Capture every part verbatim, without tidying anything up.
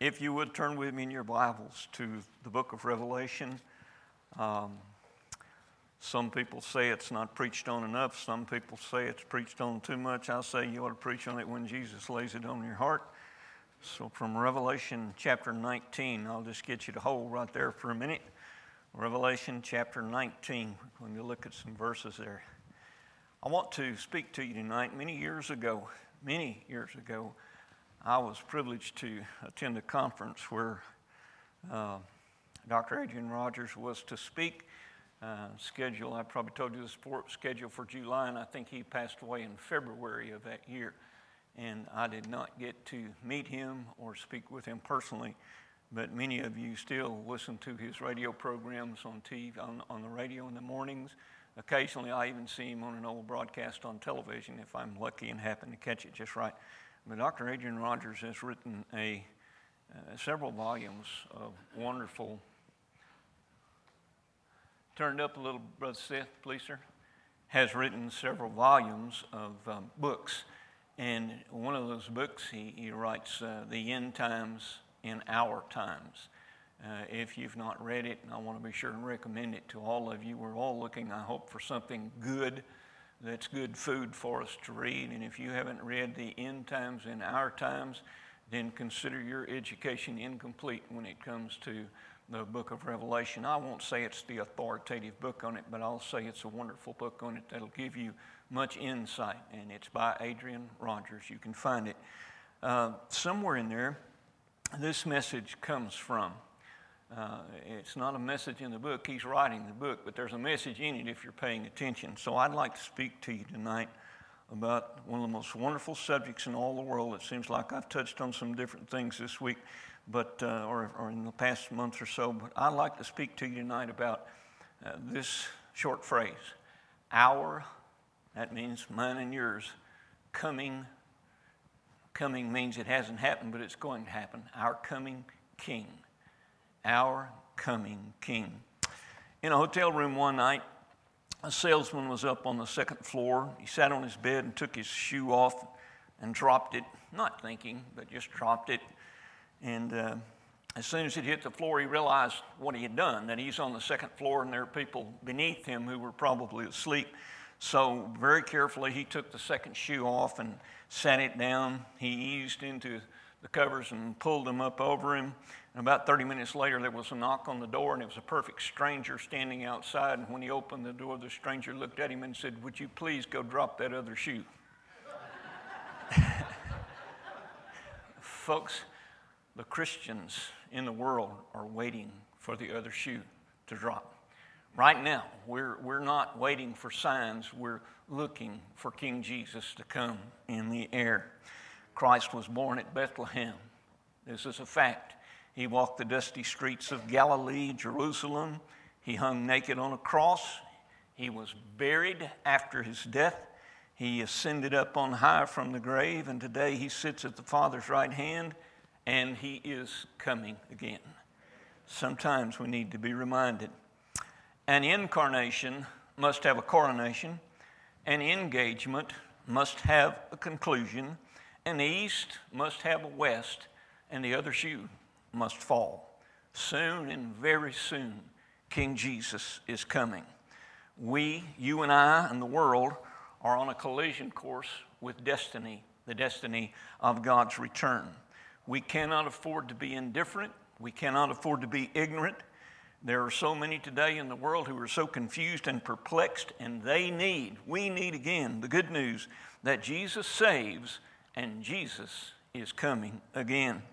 If you would turn with me in your Bibles to the book of Revelation. Um, some people say it's not preached on enough. Some people say it's preached on too much. I say you ought to preach on it when Jesus lays it on your heart. So from Revelation chapter nineteen, I'll just get you to hold right there for a minute. Revelation chapter nineteen, when you look at some verses there. I want to speak to you tonight. Many years ago, many years ago, I was privileged to attend a conference where uh, Doctor Adrian Rogers was to speak. Uh, schedule, I probably told you this before, schedule for July, and I think he passed away in February of that year. And I did not get to meet him or speak with him personally, but many of you still listen to his radio programs on T V, on, on the radio in the mornings. Occasionally, I even see him on an old broadcast on television if I'm lucky and happen to catch it just right. But Doctor Adrian Rogers has written a uh, several volumes of wonderful. Turned up a little, Brother Seth, please, sir. Has written several volumes of um, books, and one of those books he, he writes uh, "The End Times in Our Times." Uh, if you've not read it, I want to be sure and recommend it to all of you. We're all looking, I hope, for something good. That's good food for us to read. And if you haven't read The End Times in Our Times, then consider your education incomplete when it comes to the book of Revelation. I won't say it's the authoritative book on it, but I'll say it's a wonderful book on it that'll give you much insight. And it's by Adrian Rogers. You can find it. Uh, somewhere in there, this message comes from. Uh, it's not a message in the book. He's writing the book, but there's a message in it if you're paying attention. So I'd like to speak to you tonight about one of the most wonderful subjects in all the world. It seems like I've touched on some different things this week, but uh, or, or in the past month or so. But I'd like to speak to you tonight about uh, this short phrase: "Our," that means mine and yours, coming. Coming means it hasn't happened, but it's going to happen. Our coming King. Our coming King. In a hotel room one night, a salesman was up on the second floor. He sat on his bed and took his shoe off and dropped it, not thinking, but just dropped it. And uh, as soon as it hit the floor, he realized what he had done, that he's on the second floor and there are people beneath him who were probably asleep. So very carefully, he took the second shoe off and sat it down. He eased into the covers and pulled them up over him. And about thirty minutes later, there was a knock on the door, and it was a perfect stranger standing outside. And when he opened the door, the stranger looked at him and said, "Would you please go drop that other shoe?" Folks, the Christians in the world are waiting for the other shoe to drop. Right now, we're, we're not waiting for signs. We're looking for King Jesus to come in the air. Christ was born at Bethlehem. This is a fact. He walked the dusty streets of Galilee, Jerusalem. He hung naked on a cross. He was buried after his death. He ascended up on high from the grave, and today he sits at the Father's right hand, and he is coming again. Sometimes we need to be reminded. An incarnation must have a coronation. An engagement must have a conclusion. An east must have a west, and the other shoe must fall. Soon and very soon, King Jesus is coming. We, you and I, and the world are on a collision course with destiny, the destiny of God's return. We cannot afford to be indifferent. We cannot afford to be ignorant. There are so many today in the world who are so confused and perplexed, and they need, we need again, the good news that Jesus saves and Jesus is coming again.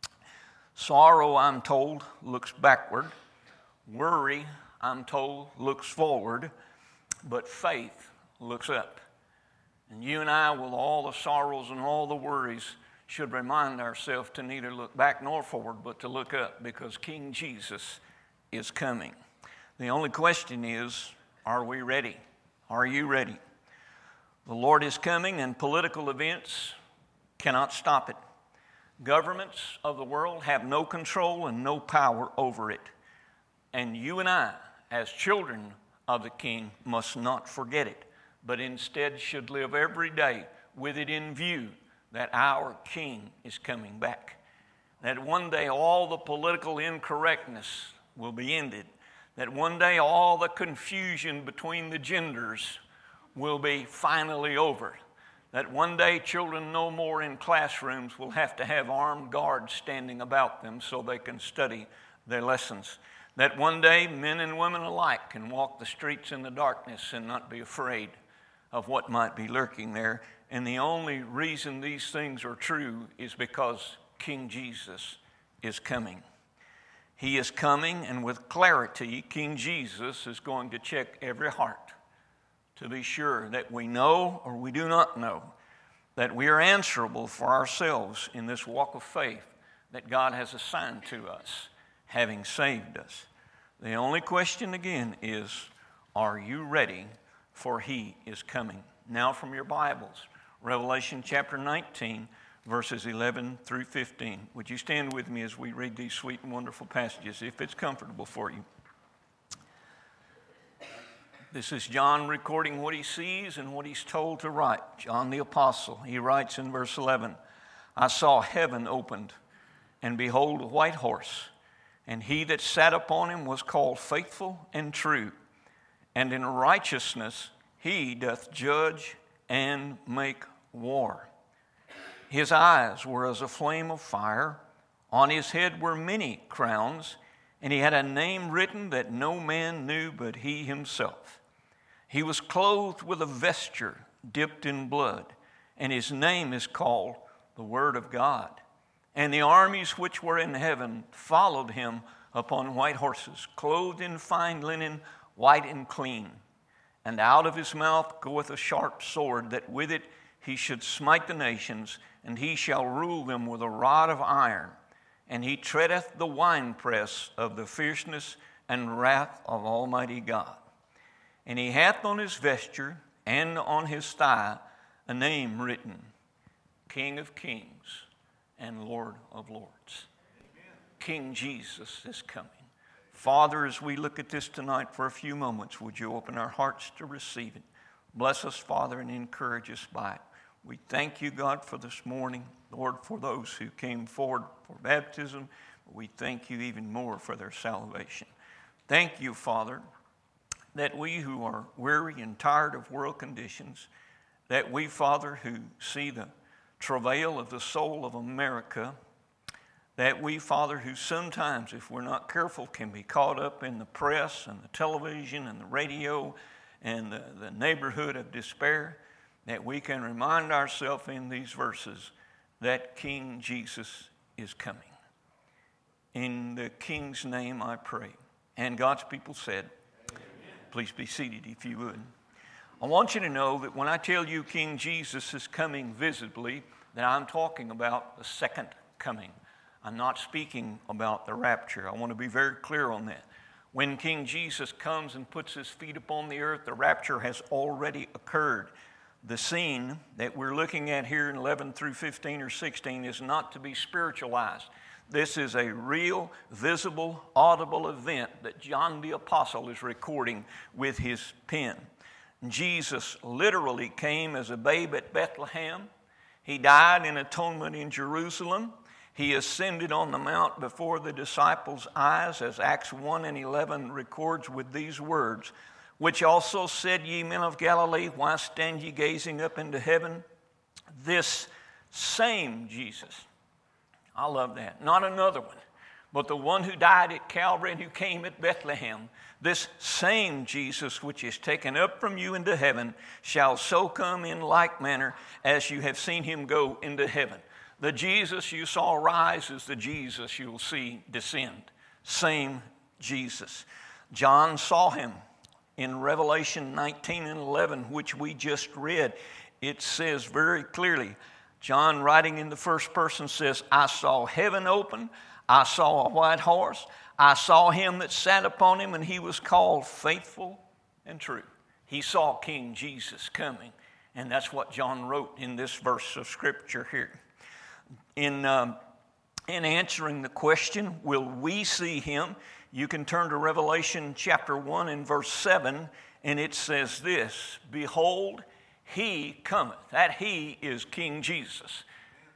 Sorrow, I'm told, looks backward. Worry, I'm told, looks forward. But faith looks up. And you and I, with all the sorrows and all the worries, should remind ourselves to neither look back nor forward, but to look up, because King Jesus is coming. The only question is, are we ready? Are you ready? The Lord is coming, and political events cannot stop it. Governments of the world have no control and no power over it. And you and I, as children of the King, must not forget it, but instead should live every day with it in view that our King is coming back. that one day all the political incorrectness will be ended, that one day all the confusion between the genders will be finally over, that one day children no more in classrooms will have to have armed guards standing about them so they can study their lessons, that one day men and women alike can walk the streets in the darkness and not be afraid of what might be lurking there. And the only reason these things are true is because King Jesus is coming. He is coming, and with clarity, King Jesus is going to check every heart to be sure that we know or we do not know, that we are answerable for ourselves in this walk of faith that God has assigned to us, having saved us. The only question again is, are you ready? For He is coming. Now from your Bibles, Revelation chapter nineteen, verses eleven through fifteen. Would you stand with me as we read these sweet and wonderful passages, if it's comfortable for you? This is John recording what he sees and what he's told to write. John the Apostle, he writes in verse eleven, I saw heaven opened, and behold, a white horse, and he that sat upon him was called Faithful and True, and in righteousness he doth judge and make war. His eyes were as a flame of fire. On his head were many crowns, and he had a name written that no man knew but he himself. He was clothed with a vesture dipped in blood, and his name is called the Word of God. And the armies which were in heaven followed him upon white horses, clothed in fine linen, white and clean. And out of his mouth goeth a sharp sword, that with it he should smite the nations, and he shall rule them with a rod of iron. And he treadeth the winepress of the fierceness and wrath of Almighty God. And he hath on his vesture and on his thigh a name written, King of Kings and Lord of Lords. Amen. King Jesus is coming. Father, as we look at this tonight for a few moments, would you open our hearts to receive it? Bless us, Father, and encourage us by it. We thank you, God, for this morning. Lord, for those who came forward for baptism, we thank you even more for their salvation. Thank you, Father, that we who are weary and tired of world conditions, that we, Father, who see the travail of the soul of America, that we, Father, who sometimes, if we're not careful, can be caught up in the press and the television and the radio and the, the neighborhood of despair, that we can remind ourselves in these verses that King Jesus is coming. In the King's name I pray. And God's people said, Amen. Please be seated if you would. I want you to know that when I tell you King Jesus is coming visibly, that I'm talking about the second coming. I'm not speaking about the rapture. I want to be very clear on that. When King Jesus comes and puts his feet upon the earth, the rapture has already occurred. The scene that we're looking at here in eleven through fifteen or sixteen is not to be spiritualized. This is a real, visible, audible event that John the Apostle is recording with his pen. Jesus literally came as a babe at Bethlehem. He died in atonement in Jerusalem. He ascended on the mount before the disciples' eyes, as Acts one and eleven records with these words, which also said, Ye men of Galilee, why stand ye gazing up into heaven? This same Jesus. I love that. Not another one, but the one who died at Calvary and who came at Bethlehem. This same Jesus, which is taken up from you into heaven, shall so come in like manner as you have seen him go into heaven. The Jesus you saw rise is the Jesus you will see descend. Same Jesus. John saw him in Revelation nineteen and eleven, which we just read. It says very clearly, John writing in the first person says, I saw heaven open, I saw a white horse, I saw him that sat upon him, and he was called Faithful and True. He saw King Jesus coming, and that's what John wrote in this verse of Scripture here. In, um, in answering the question, will we see him? You can turn to Revelation chapter one and verse seven, and it says this, Behold, he cometh. That he is King Jesus.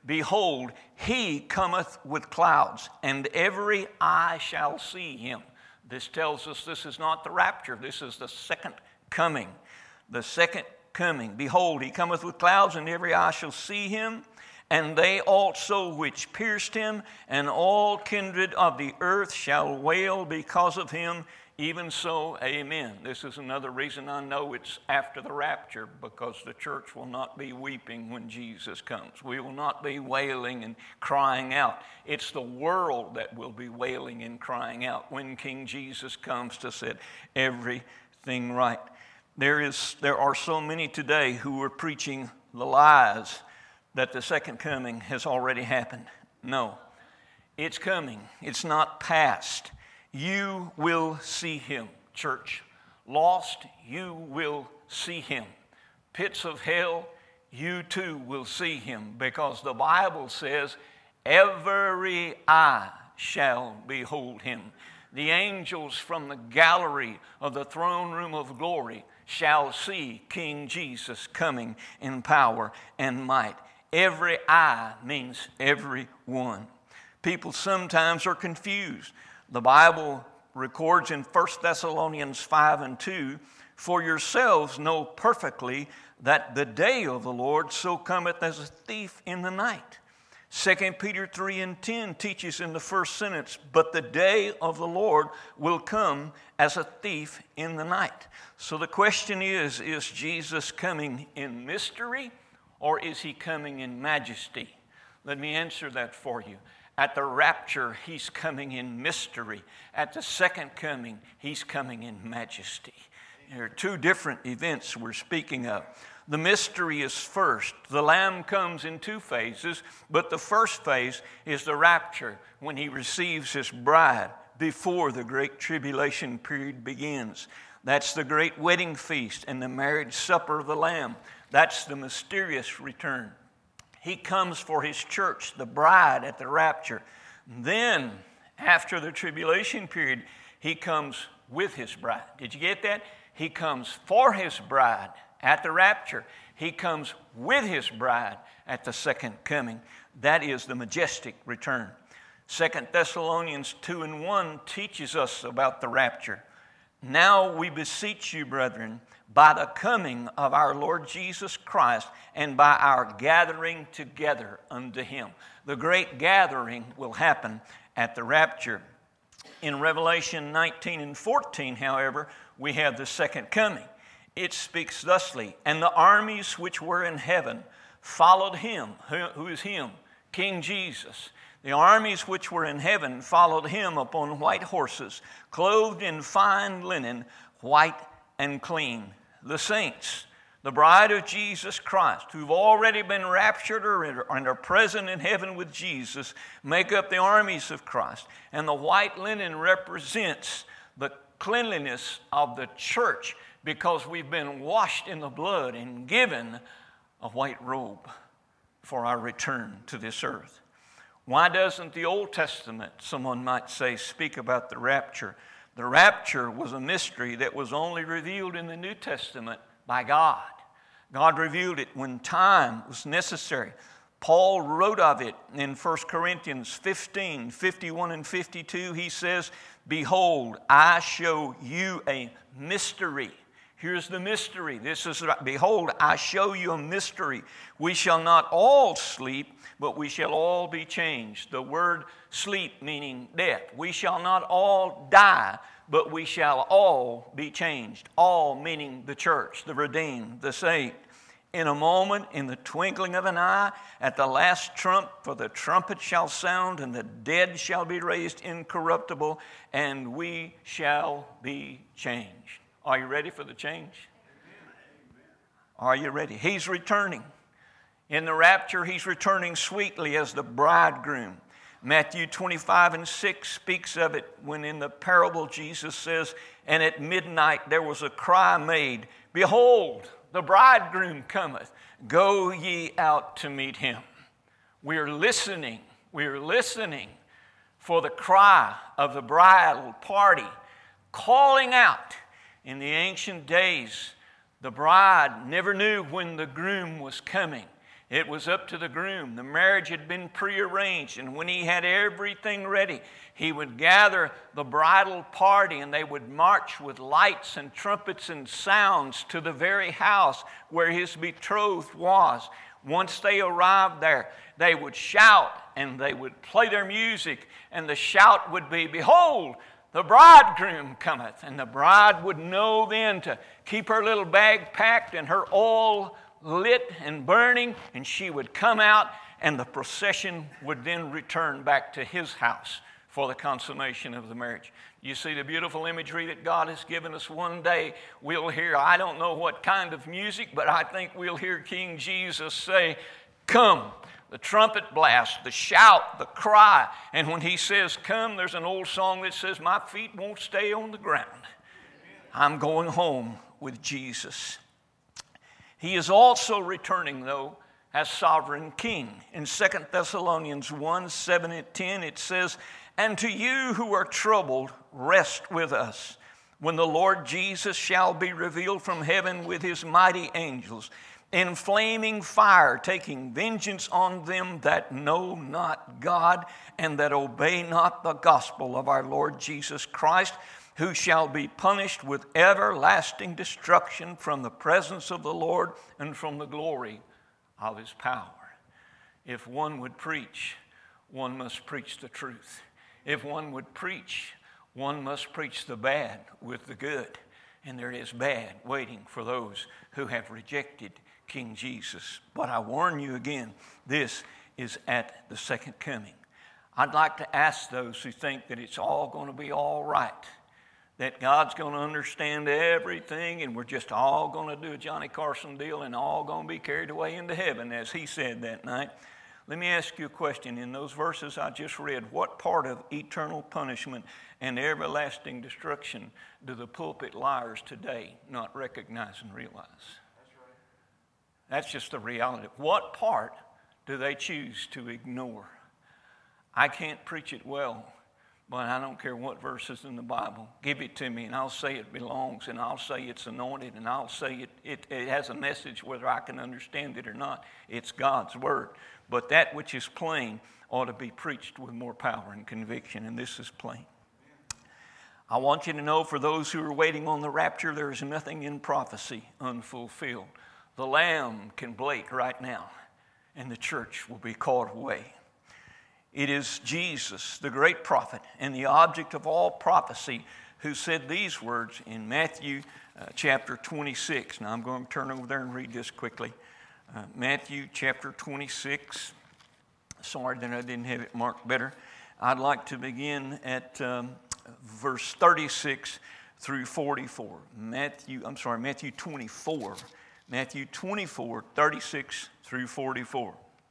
Behold, he cometh with clouds, and every eye shall see him. This tells us this is not the rapture. This is the second coming. The second coming. Behold, he cometh with clouds, and every eye shall see him, and they also which pierced him, and all kindred of the earth shall wail because of him. Even so, amen. This is another reason I know it's after the rapture, because the church will not be weeping when Jesus comes. We will not be wailing and crying out. It's the world that will be wailing and crying out when King Jesus comes to set everything right. There is, there are so many today who are preaching the lies that the second coming has already happened. No, it's coming. It's not past. You will see him, church. Lost, you will see him. Pits of hell, you too will see him, because the Bible says, every eye shall behold him. The angels from the gallery of the throne room of glory shall see King Jesus coming in power and might. Every eye means every one. People sometimes are confused. The Bible records in First Thessalonians five and two, for yourselves know perfectly that the day of the Lord so cometh as a thief in the night. Second Peter three and ten teaches in the first sentence, but the day of the Lord will come as a thief in the night. So the question is, is Jesus coming in mystery, or is he coming in majesty? Let me answer that for you. At the rapture, he's coming in mystery. At the second coming, he's coming in majesty. There are two different events we're speaking of. The mystery is first. The Lamb comes in two phases, but the first phase is the rapture, when he receives his bride before the great tribulation period begins. That's the great wedding feast and the marriage supper of the Lamb. That's the mysterious return. He comes for his church, the bride, at the rapture. Then, after the tribulation period, he comes with his bride. Did you get that? He comes for his bride at the rapture. He comes with his bride at the second coming. That is the majestic return. Second Thessalonians two and one teaches us about the rapture. Now we beseech you, brethren, by the coming of our Lord Jesus Christ and by our gathering together unto him. The great gathering will happen at the rapture. In Revelation nineteen and fourteen, however, we have the second coming. It speaks thusly, and the armies which were in heaven followed him. Who is him? King Jesus. The armies which were in heaven followed him upon white horses, clothed in fine linen, white and clean. The saints, the bride of Jesus Christ, who've already been raptured and are present in heaven with Jesus, make up the armies of Christ. And the white linen represents the cleanliness of the church, because we've been washed in the blood and given a white robe for our return to this earth. Why doesn't the Old Testament, someone might say, speak about the rapture? The rapture was a mystery that was only revealed in the New Testament by God. God revealed it when time was necessary. Paul wrote of it in First Corinthians fifteen, fifty-one and fifty-two. He says, behold, I show you a mystery. Here's the mystery. This is, behold, I show you a mystery. We shall not all sleep, but we shall all be changed. The word sleep meaning death. We shall not all die, but we shall all be changed. All meaning the church, the redeemed, the saved. In a moment, in the twinkling of an eye, at the last trump, for the trumpet shall sound, and the dead shall be raised incorruptible, and we shall be changed. Are you ready for the change? Are you ready? He's returning. In the rapture, he's returning sweetly as the bridegroom. Matthew twenty-five and six speaks of it when in the parable Jesus says, and at midnight there was a cry made, behold, the bridegroom cometh. Go ye out to meet him. We are listening. We are listening for the cry of the bridal party calling out. In the ancient days, the bride never knew when the groom was coming. It was up to the groom. The marriage had been prearranged, and when he had everything ready, he would gather the bridal party, and they would march with lights and trumpets and sounds to the very house where his betrothed was. Once they arrived there, they would shout, and they would play their music, and the shout would be, "Behold, the bridegroom cometh." And the bride would know then to keep her little bag packed and her oil lit and burning, and she would come out, and the procession would then return back to his house for the consummation of the marriage. You see the beautiful imagery that God has given us. One day we'll hear, I don't know what kind of music, but I think we'll hear King Jesus say, "Come." The trumpet blast, the shout, the cry. And when he says, "Come," there's an old song that says, "My feet won't stay on the ground. I'm going home with Jesus." He is also returning, though, as sovereign king. In Second Thessalonians one, seven and ten, it says, "And to you who are troubled, rest with us, when the Lord Jesus shall be revealed from heaven with his mighty angels, in flaming fire, taking vengeance on them that know not God and that obey not the gospel of our Lord Jesus Christ, who shall be punished with everlasting destruction from the presence of the Lord and from the glory of his power." If one would preach, one must preach the truth. If one would preach, one must preach the bad with the good. And there is bad waiting for those who have rejected King Jesus. But I warn you again, this is at the second coming. I'd like to ask those who think that it's all going to be all right, that God's going to understand everything and we're just all going to do a Johnny Carson deal and all going to be carried away into heaven, as he said that night. Let me ask you a question. In those verses I just read, what part of eternal punishment and everlasting destruction do the pulpit liars today not recognize and realize? That's right. That's just the reality. What part do they choose to ignore? I can't preach it well, but I don't care what verses in the Bible. Give it to me, and I'll say it belongs, and I'll say it's anointed, and I'll say it, it, it has a message whether I can understand it or not. It's God's Word. But that which is plain ought to be preached with more power and conviction, and this is plain. I want you to know, for those who are waiting on the rapture, there is nothing in prophecy unfulfilled. The Lamb can blink right now, and the church will be caught away. It is Jesus, the great prophet and the object of all prophecy, who said these words in Matthew uh, chapter twenty-six. Now I'm going to turn over there and read this quickly. Uh, Matthew chapter twenty-six. Sorry that I didn't have it marked better. I'd like to begin at um, verse thirty-six through forty-four. Matthew, I'm sorry, Matthew twenty-four. Matthew twenty-four, thirty-six through forty-four.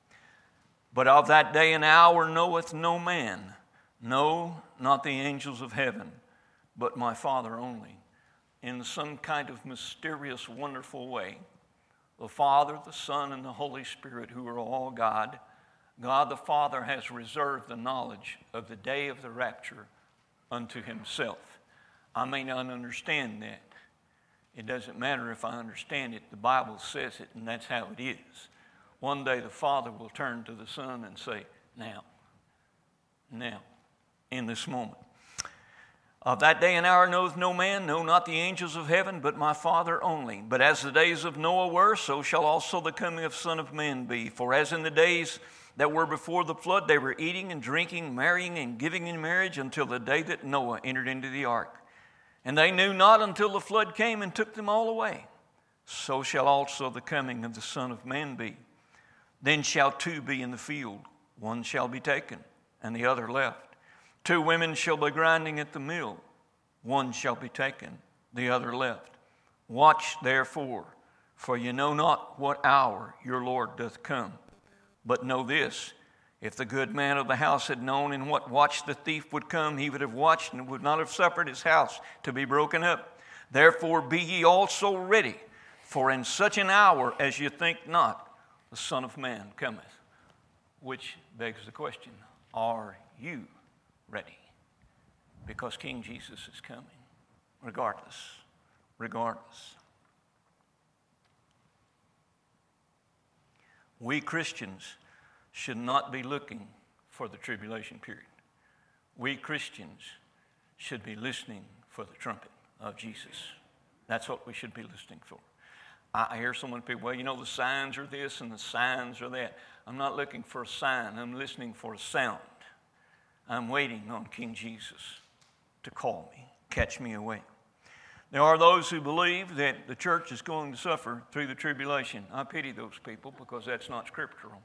"But of that day and hour knoweth no man, no, not the angels of heaven, but my Father only." In some kind of mysterious, wonderful way, the Father, the Son, and the Holy Spirit, who are all God, God the Father has reserved the knowledge of the day of the rapture unto himself. I may not understand that. It doesn't matter if I understand it. The Bible says it, and that's how it is. One day the Father will turn to the Son and say, now, now, in this moment. "Of that day and hour knoweth no man, no, not the angels of heaven, but my Father only. But as the days of Noah were, so shall also the coming of Son of Man be. For as in the days that were before the flood, they were eating and drinking, marrying and giving in marriage, until the day that Noah entered into the ark. And they knew not until the flood came and took them all away. So shall also the coming of the Son of Man be. Then shall two be in the field, one shall be taken, and the other left. Two women shall be grinding at the mill, one shall be taken, the other left. Watch therefore, for you know not what hour your Lord doth come. But know this, if the good man of the house had known in what watch the thief would come, he would have watched and would not have suffered his house to be broken up. Therefore be ye also ready, for in such an hour as you think not, the Son of Man cometh." Which begs the question, are you ready? Because King Jesus is coming, regardless, regardless. We Christians should not be looking for the tribulation period. We Christians should be listening for the trumpet of Jesus. That's what we should be listening for. I hear so many people, well, you know, the signs are this and the signs are that. I'm not looking for a sign. I'm listening for a sound. I'm waiting on King Jesus to call me, catch me away. There are those who believe that the church is going to suffer through the tribulation. I pity those people because that's not scriptural.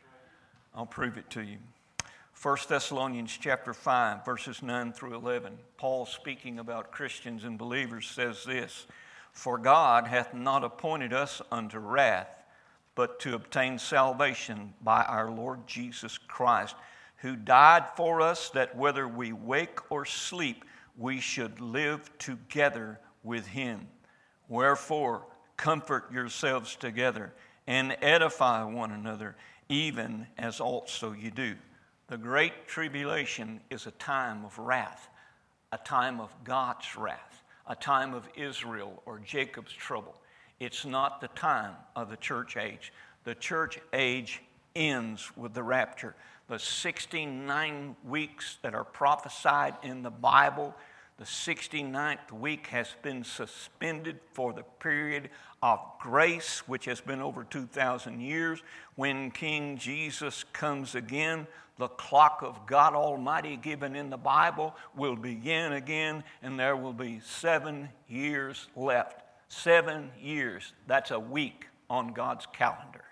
I'll prove it to you. First Thessalonians chapter five, verses nine through eleven. Paul, speaking about Christians and believers, says this, "For God hath not appointed us unto wrath, but to obtain salvation by our Lord Jesus Christ, who died for us, that whether we wake or sleep, we should live together with him. Wherefore, comfort yourselves together and edify one another, even as also you do." The great tribulation is a time of wrath, a time of God's wrath, a time of Israel or Jacob's trouble. It's not the time of the church age. The church age ends with the rapture. The sixty-nine weeks that are prophesied in the Bible, the sixty-ninth week has been suspended for the period of grace, which has been over two thousand years. When King Jesus comes again, the clock of God Almighty given in the Bible will begin again, and there will be seven years left. Seven years. That's a week on God's calendar.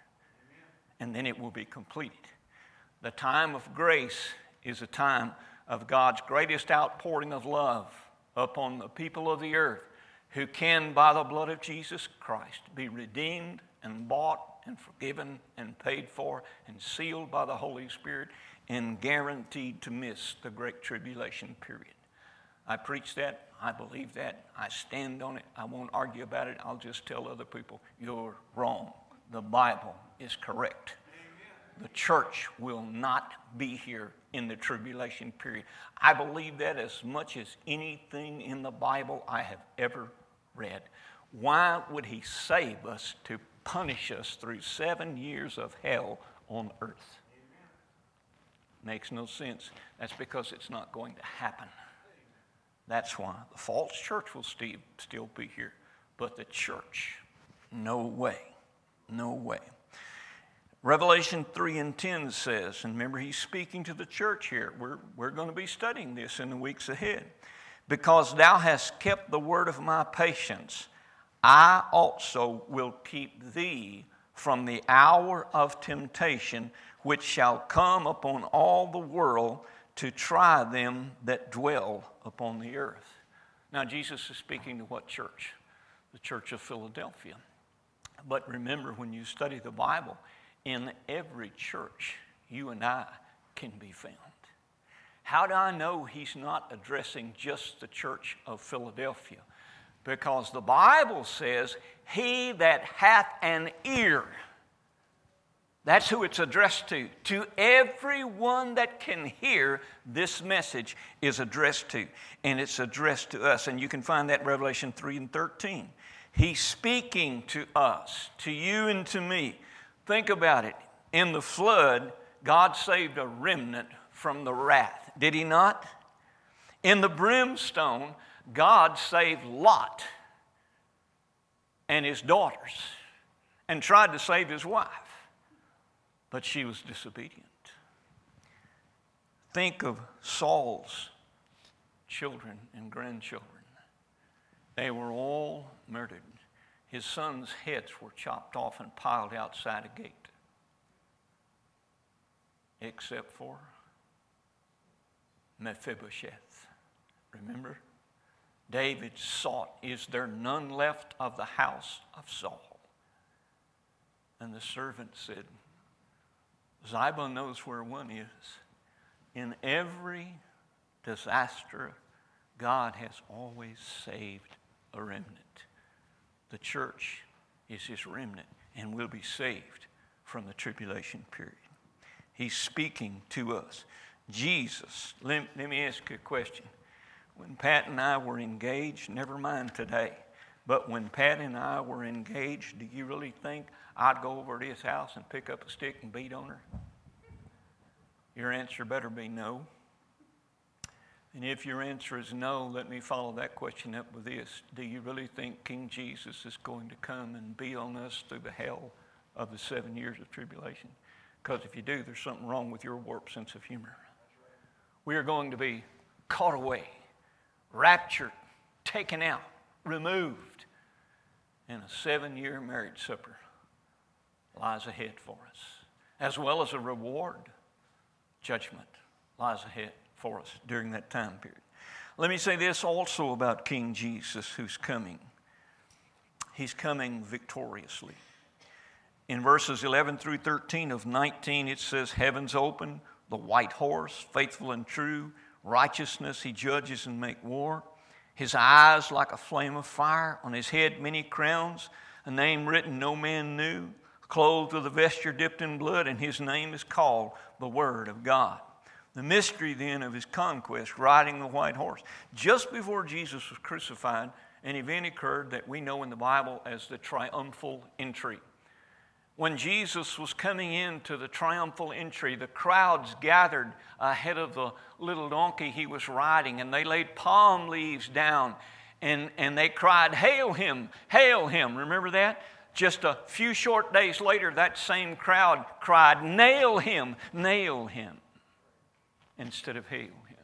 And then it will be completed. The time of grace is a time of God's greatest outpouring of love upon the people of the earth who can, by the blood of Jesus Christ, be redeemed and bought and forgiven and paid for and sealed by the Holy Spirit and guaranteed to miss the great tribulation period. I preach that. I believe that. I stand on it. I won't argue about it. I'll just tell other people, you're wrong. The Bible is correct. The church will not be here in the tribulation period. I believe that as much as anything in the Bible I have ever read. Why would he save us to punish us through seven years of hell on earth? Makes no sense. That's because it's not going to happen. That's why the false church will still, still be here. But the church, no way. No way. Revelation three and ten says, and remember he's speaking to the church here. We're, we're going to be studying this in the weeks ahead. "Because thou hast kept the word of my patience, I also will keep thee from the hour of temptation, which shall come upon all the world to try them that dwell upon the earth." Now Jesus is speaking to what church? The church of Philadelphia. But remember, when you study the Bible, in every church, you and I can be found. How do I know he's not addressing just the church of Philadelphia? Because the Bible says, "He that hath an ear," that's who it's addressed to. To everyone that can hear, this message is addressed to. And it's addressed to us. And you can find that in Revelation three and thirteen. He's speaking to us, to you and to me. Think about it. In the flood, God saved a remnant from the wrath. Did he not? In the brimstone, God saved Lot and his daughters and tried to save his wife, but she was disobedient. Think of Saul's children and grandchildren. They were all murdered. His sons' heads were chopped off and piled outside a gate. Except for Mephibosheth. Remember? David sought, "Is there none left of the house of Saul?" And the servant said, "Ziba knows where one is." In every disaster, God has always saved a remnant. The church is his remnant and will be saved from the tribulation period. He's speaking to us. Jesus, let, let me ask you a question. When Pat and I were engaged, never mind today, but when Pat and I were engaged, do you really think I'd go over to his house and pick up a stick and beat on her? Your answer better be no. And if your answer is no, let me follow that question up with this. Do you really think King Jesus is going to come and be on us through the hell of the seven years of tribulation? Because if you do, there's something wrong with your warped sense of humor. We are going to be caught away, raptured, taken out, removed, and a seven-year marriage supper lies ahead for us, as well as a reward. Judgment lies ahead for us during that time period. Let me say this also about King Jesus who's coming. He's coming victoriously. In verses eleven through thirteen of nineteen, it says, heavens open, the white horse, faithful and true, righteousness he judges and make war. His eyes like a flame of fire, on his head many crowns, a name written no man knew, clothed with a vesture dipped in blood, and his name is called the Word of God. The mystery then of his conquest, riding the white horse. Just before Jesus was crucified, an event occurred that we know in the Bible as the triumphal entry. When Jesus was coming into the triumphal entry, the crowds gathered ahead of the little donkey he was riding, and they laid palm leaves down, and, and they cried, "Hail him, hail him." Remember that? Just a few short days later, that same crowd cried, "Nail him, nail him," instead of "hail him."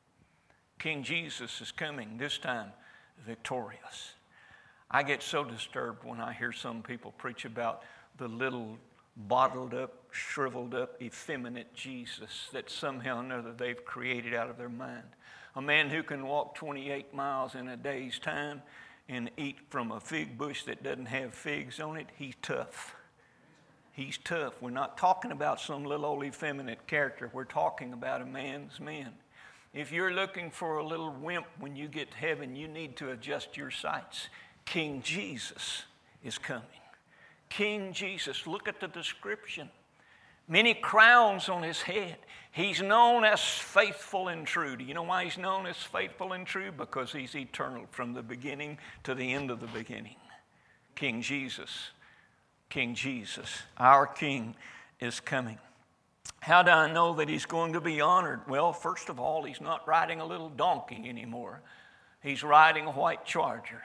King Jesus is coming, this time victorious. I get so disturbed when I hear some people preach about the little bottled up, shriveled up, effeminate Jesus that somehow or another they've created out of their mind. A man who can walk twenty-eight miles in a day's time and eat from a fig bush that doesn't have figs on it, he's tough. He's tough. We're not talking about some little old effeminate character. We're talking about a man's man. If you're looking for a little wimp when you get to heaven, you need to adjust your sights. King Jesus is coming. King Jesus, look at the description. Many crowns on his head. He's known as faithful and true. Do you know why he's known as faithful and true? Because he's eternal from the beginning to the end of the beginning. King Jesus, King Jesus, our King is coming. How do I know that he's going to be honored? Well, first of all, he's not riding a little donkey anymore. He's riding a white charger,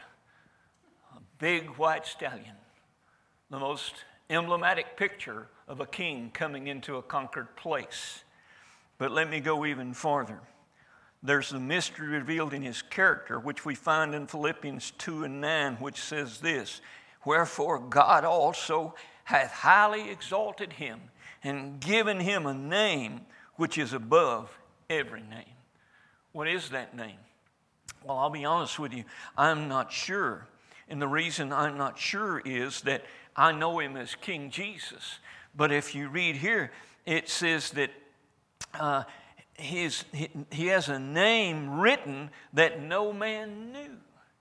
a big white stallion. The most emblematic picture of a king coming into a conquered place. But let me go even farther. There's the mystery revealed in his character, which we find in Philippians two and nine, which says this, "Wherefore God also hath highly exalted him, and given him a name which is above every name." What is that name? Well, I'll be honest with you, I'm not sure. And the reason I'm not sure is that I know him as King Jesus. But if you read here, it says that uh, his, he, he has a name written that no man knew.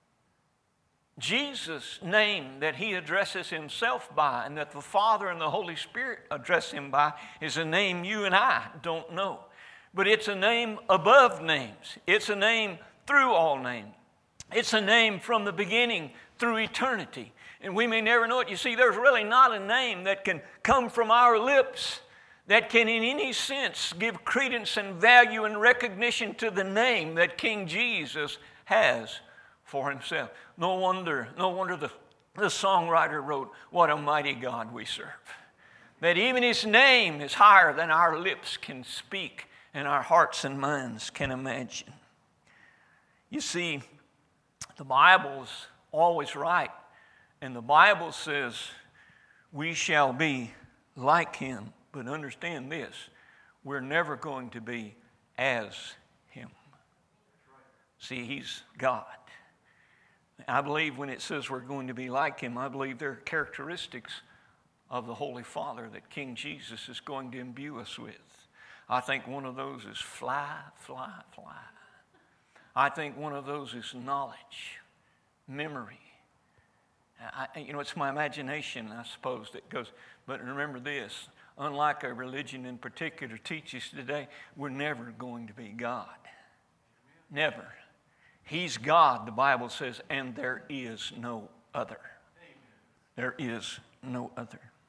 Jesus' name that he addresses himself by and that the Father and the Holy Spirit address him by is a name you and I don't know. But it's a name above names. It's a name through all names. It's a name from the beginning through eternity. And we may never know it. You see, there's really not a name that can come from our lips that can in any sense give credence and value and recognition to the name that King Jesus has for himself. No wonder, no wonder the, the songwriter wrote, "What a mighty God we serve." That even his name is higher than our lips can speak and our hearts and minds can imagine. You see, the Bible's always right. And the Bible says we shall be like him. But understand this, we're never going to be as him. See, he's God. I believe when it says we're going to be like him, I believe there are characteristics of the Holy Father that King Jesus is going to imbue us with. I think one of those is fly, fly, fly. I think one of those is knowledge, memory. I, you know, it's my imagination, I suppose, that goes. But remember this, unlike our religion in particular teaches today, we're never going to be God. Never. He's God, the Bible says, and there is no other. There is no other.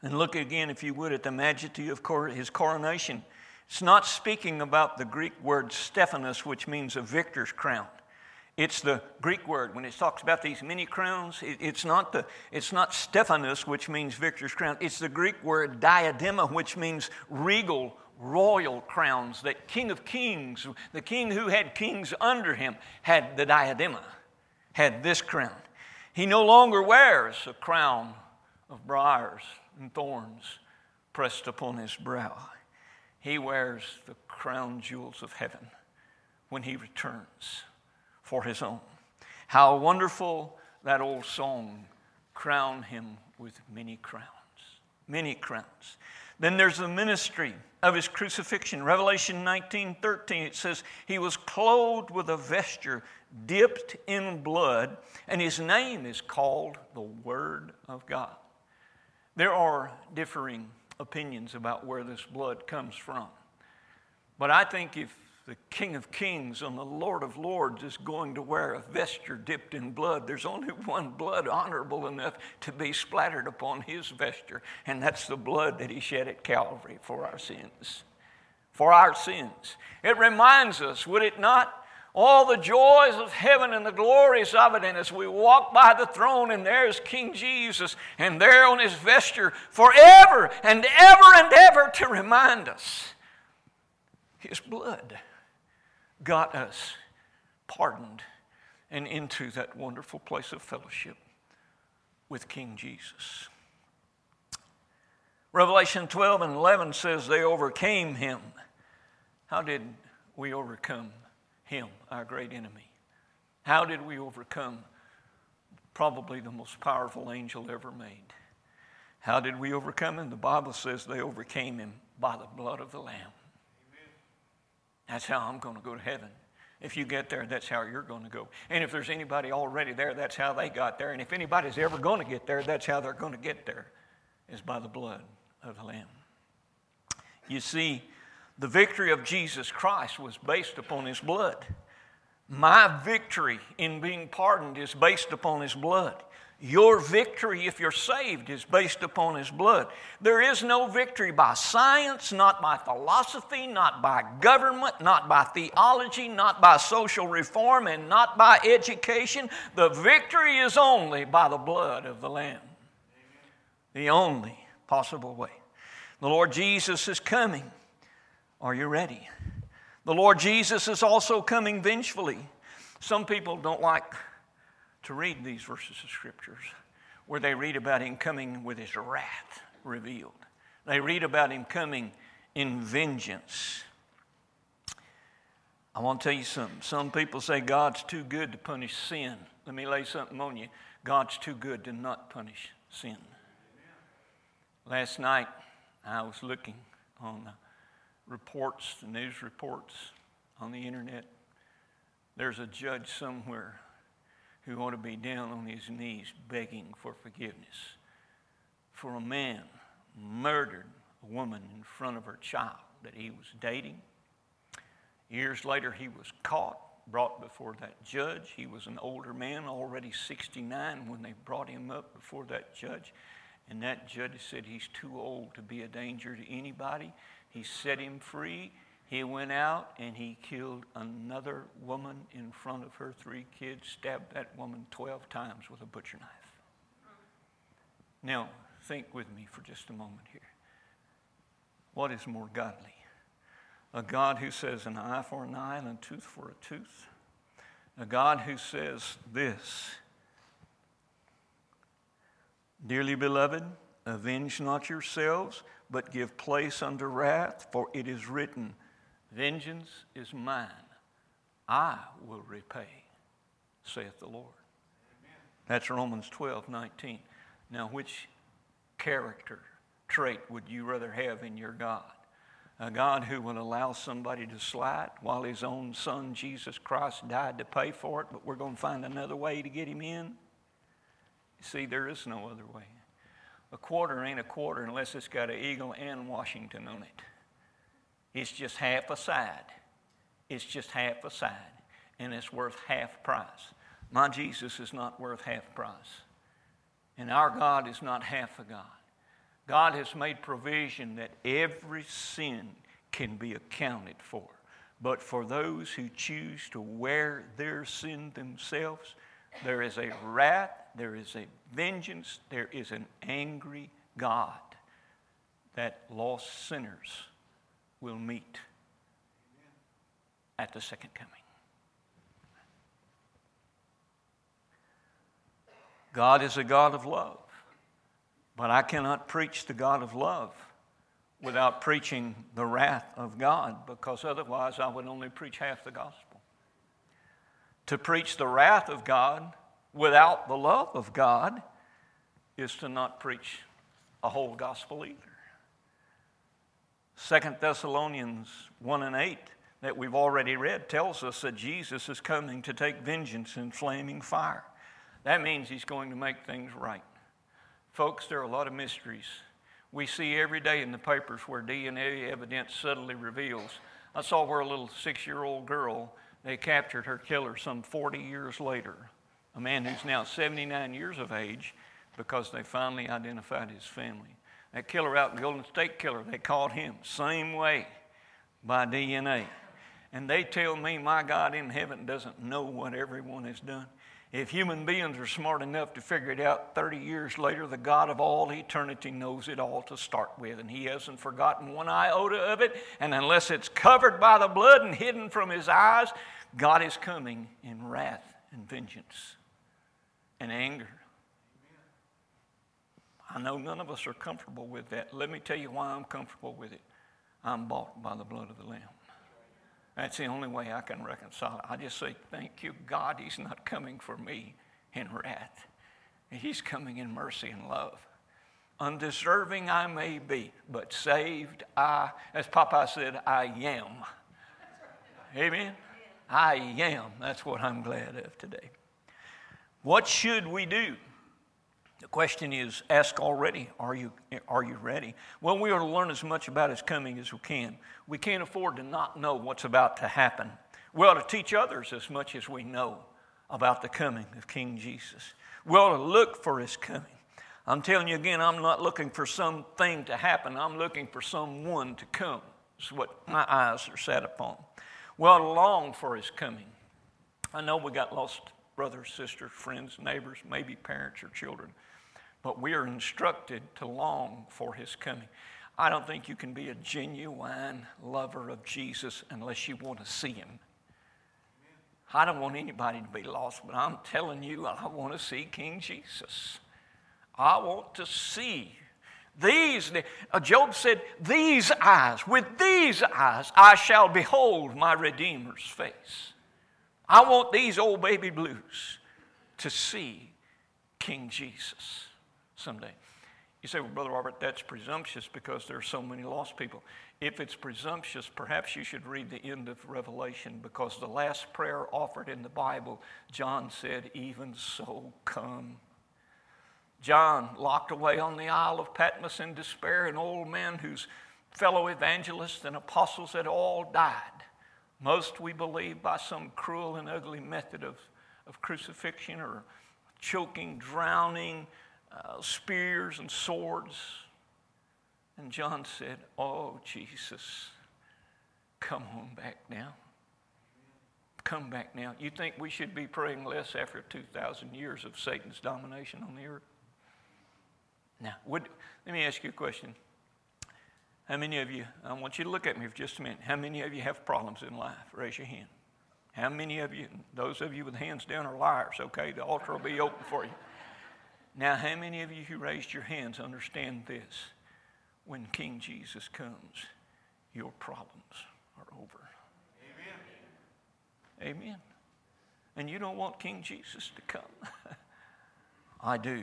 And look again, if you would, at the majesty of his coronation. It's not speaking about the Greek word Stephanos, which means a victor's crown. It's the Greek word. When it talks about these many crowns, it's not the it's not Stephanos, which means victor's crown. It's the Greek word diadema, which means regal, royal crowns. That King of Kings, the king who had kings under him, had the diadema, had this crown. He no longer wears a crown of briars and thorns pressed upon his brow. He wears the crown jewels of heaven when he returns for his own. How wonderful that old song, crown him with many crowns. Many crowns. Then there's the ministry of his crucifixion. Revelation nineteen thirteen, it says, he was clothed with a vesture dipped in blood, and his name is called the Word of God. There are differing opinions about where this blood comes from. But I think if the King of Kings and the Lord of Lords is going to wear a vesture dipped in blood, there's only one blood honorable enough to be splattered upon his vesture, and that's the blood that he shed at Calvary for our sins. For our sins. It reminds us, would it not, all the joys of heaven and the glories of it, and as we walk by the throne, and there's King Jesus, and there on his vesture forever and ever and ever to remind us his blood got us pardoned and into that wonderful place of fellowship with King Jesus. Revelation twelve and eleven says they overcame him. How did we overcome him, our great enemy? How did we overcome probably the most powerful angel ever made? How did we overcome him? The Bible says they overcame him by the blood of the Lamb. That's how I'm going to go to heaven. If you get there, that's how you're going to go. And if there's anybody already there, that's how they got there. And if anybody's ever going to get there, that's how they're going to get there, is by the blood of the Lamb. You see, the victory of Jesus Christ was based upon his blood. My victory in being pardoned is based upon his blood. Your victory, if you're saved, is based upon his blood. There is no victory by science, not by philosophy, not by government, not by theology, not by social reform, and not by education. The victory is only by the blood of the Lamb. The only possible way. The Lord Jesus is coming. Are you ready? The Lord Jesus is also coming vengefully. Some people don't like to read these verses of scriptures where they read about him coming with his wrath revealed. They read about him coming in vengeance. I want to tell you something. Some people say God's too good to punish sin. Let me lay something on you. God's too good to not punish sin. Last night I was looking on the reports, the news reports on the internet. There's a judge somewhere who ought to be down on his knees begging for forgiveness for a man murdered a woman in front of her child that he was dating. Years later, he was caught, brought before that judge. He was an older man, already sixty-nine, when they brought him up before that judge. And that judge said he's too old to be a danger to anybody. He set him free. He went out and he killed another woman in front of her three kids, stabbed that woman twelve times with a butcher knife. Now, think with me for just a moment here. What is more godly? A God who says an eye for an eye and a tooth for a tooth? A God who says this, dearly beloved, avenge not yourselves, but give place unto wrath, for it is written, vengeance is mine, I will repay, saith the Lord. Amen. That's Romans twelve nineteen. Now, which character trait would you rather have in your God? A God who will allow somebody to slide while his own son, Jesus Christ, died to pay for it, but we're going to find another way to get him in? You see, there is no other way. A quarter ain't a quarter unless it's got an eagle and Washington on it. It's just half a side. It's just half a side. And it's worth half price. My Jesus is not worth half price. And our God is not half a God. God has made provision that every sin can be accounted for. But for those who choose to wear their sin themselves, there is a wrath, there is a vengeance, there is an angry God that lost sinners will meet at the second coming. God is a God of love, but I cannot preach the God of love without preaching the wrath of God, because otherwise I would only preach half the gospel. To preach the wrath of God without the love of God is to not preach a whole gospel either. Second Thessalonians one and eight that we've already read tells us that Jesus is coming to take vengeance in flaming fire. That means he's going to make things right. Folks, there are a lot of mysteries. We see every day in the papers where D N A evidence suddenly reveals. I saw where a little six-year-old girl, they captured her killer some forty years later. A man who's now seventy-nine years of age, because they finally identified his family. That killer out in Golden State Killer, they caught him same way by D N A. And they tell me my God in heaven doesn't know what everyone has done. If human beings are smart enough to figure it out thirty years later, the God of all eternity knows it all to start with, and he hasn't forgotten one iota of it. And unless it's covered by the blood and hidden from his eyes, God is coming in wrath and vengeance and anger. I know none of us are comfortable with that. Let me tell you why I'm comfortable with it. I'm bought by the blood of the Lamb. That's the only way I can reconcile it. I just say, thank you, God, he's not coming for me in wrath. He's coming in mercy and love. Undeserving I may be, but saved I, as Popeye said, I am. Amen? I am. That's what I'm glad of today. What should we do? The question is asked already, are you, are you ready? Well, we ought to learn as much about his coming as we can. We can't afford to not know what's about to happen. We ought to teach others as much as we know about the coming of King Jesus. We ought to look for his coming. I'm telling you again, I'm not looking for something to happen. I'm looking for someone to come. That's what my eyes are set upon. We ought to long for his coming. I know we got lost brothers, sisters, friends, neighbors, maybe parents or children. But we are instructed to long for his coming. I don't think you can be a genuine lover of Jesus unless you want to see him. I don't want anybody to be lost, but I'm telling you, I want to see King Jesus. I want to see these. Job said, these eyes, with these eyes, I shall behold my Redeemer's face. I want these old baby blues to see King Jesus someday. You say, well, Brother Robert, that's presumptuous because there are so many lost people. If it's presumptuous, perhaps you should read the end of Revelation, because the last prayer offered in the Bible, John said, even so come. John, locked away on the Isle of Patmos in despair, an old man whose fellow evangelists and apostles had all died. Most, we believe, by some cruel and ugly method of, of crucifixion or choking, drowning, uh, spears and swords. And John said, oh, Jesus, come on back now. Come back now. You think we should be praying less after two thousand years of Satan's domination on the earth? Now, would, let me ask you a question. How many of you, I want you to look at me for just a minute. How many of you have problems in life? Raise your hand. How many of you, those of you with hands down are liars, okay? The altar will be open for you. Now, how many of you who raised your hands understand this? When King Jesus comes, your problems are over. Amen. Amen. And you don't want King Jesus to come. I do.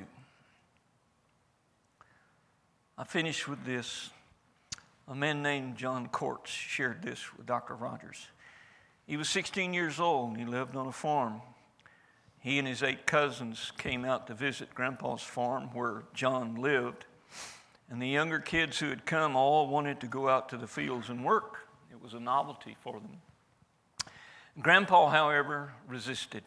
I finish with this. A man named John Courts shared this with Doctor Rogers. He was sixteen years old and he lived on a farm. He and his eight cousins came out to visit Grandpa's farm where John lived. And the younger kids who had come all wanted to go out to the fields and work. It was a novelty for them. Grandpa, however, resisted.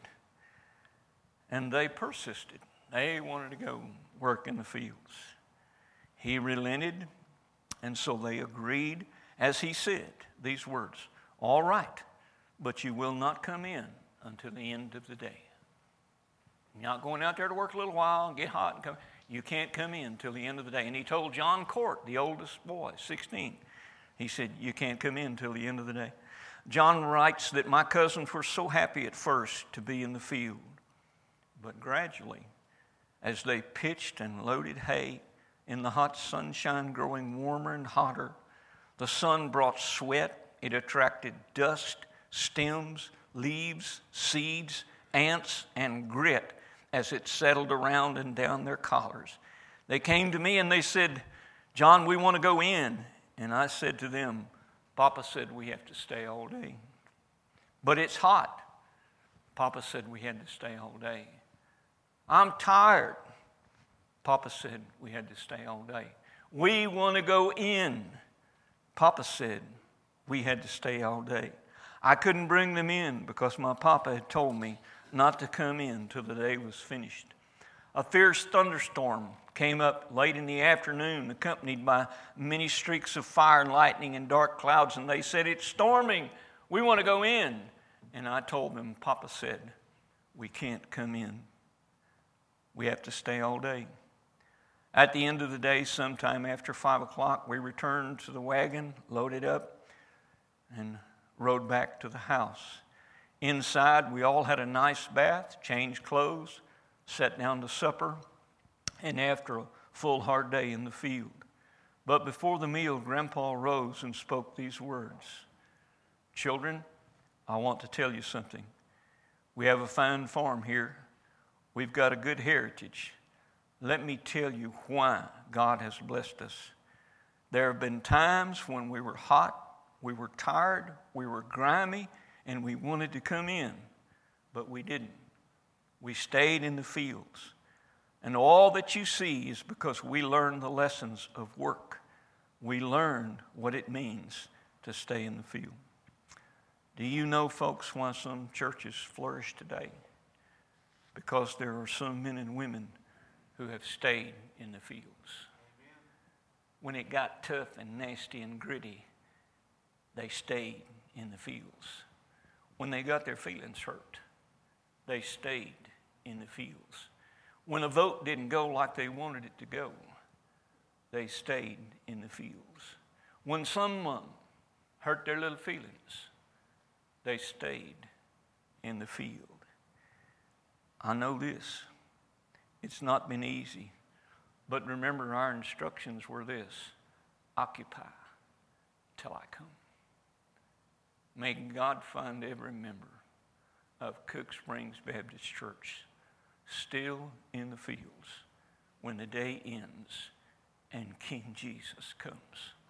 And they persisted. They wanted to go work in the fields. He relented, and so they agreed as he said these words, all right, but you will not come in until the end of the day. You're not going out there to work a little while and get hot and come. You can't come in till the end of the day. And he told John Court, the oldest boy, sixteen, he said, you can't come in till the end of the day. John writes that my cousins were so happy at first to be in the field, but gradually, as they pitched and loaded hay in the hot sunshine growing warmer and hotter, the sun brought sweat. It attracted dust, stems, leaves, seeds, ants, and grit as it settled around and down their collars. They came to me and they said, John, we want to go in. And I said to them, Papa said we have to stay all day. But it's hot. Papa said we had to stay all day. I'm tired. Papa said we had to stay all day. We want to go in. Papa said we had to stay all day. I couldn't bring them in because my papa had told me not to come in till the day was finished. A fierce thunderstorm came up late in the afternoon, accompanied by many streaks of fire and lightning and dark clouds, and they said, it's storming. We want to go in. And I told them, Papa said, we can't come in. We have to stay all day. At the end of the day, sometime after five o'clock, we returned to the wagon, loaded up, and rode back to the house. Inside, we all had a nice bath, changed clothes, sat down to supper, and after a full, hard day in the field. But before the meal, Grandpa rose and spoke these words. Children, I want to tell you something. We have a fine farm here. We've got a good heritage. Let me tell you why God has blessed us. There have been times when we were hot, we were tired, we were grimy, and we wanted to come in, but we didn't. We stayed in the fields. And all that you see is because we learned the lessons of work. We learned what it means to stay in the field. Do you know, folks, why some churches flourish today? Because there are some men and women who have stayed in the fields. Amen. When it got tough and nasty and gritty, they stayed in the fields. When they got their feelings hurt, they stayed in the fields. When a vote didn't go like they wanted it to go, they stayed in the fields. When someone hurt their little feelings, they stayed in the field. I know this. It's not been easy. But remember, our instructions were this: occupy till I come. May God find every member of Cook Springs Baptist Church still in the fields when the day ends and King Jesus comes.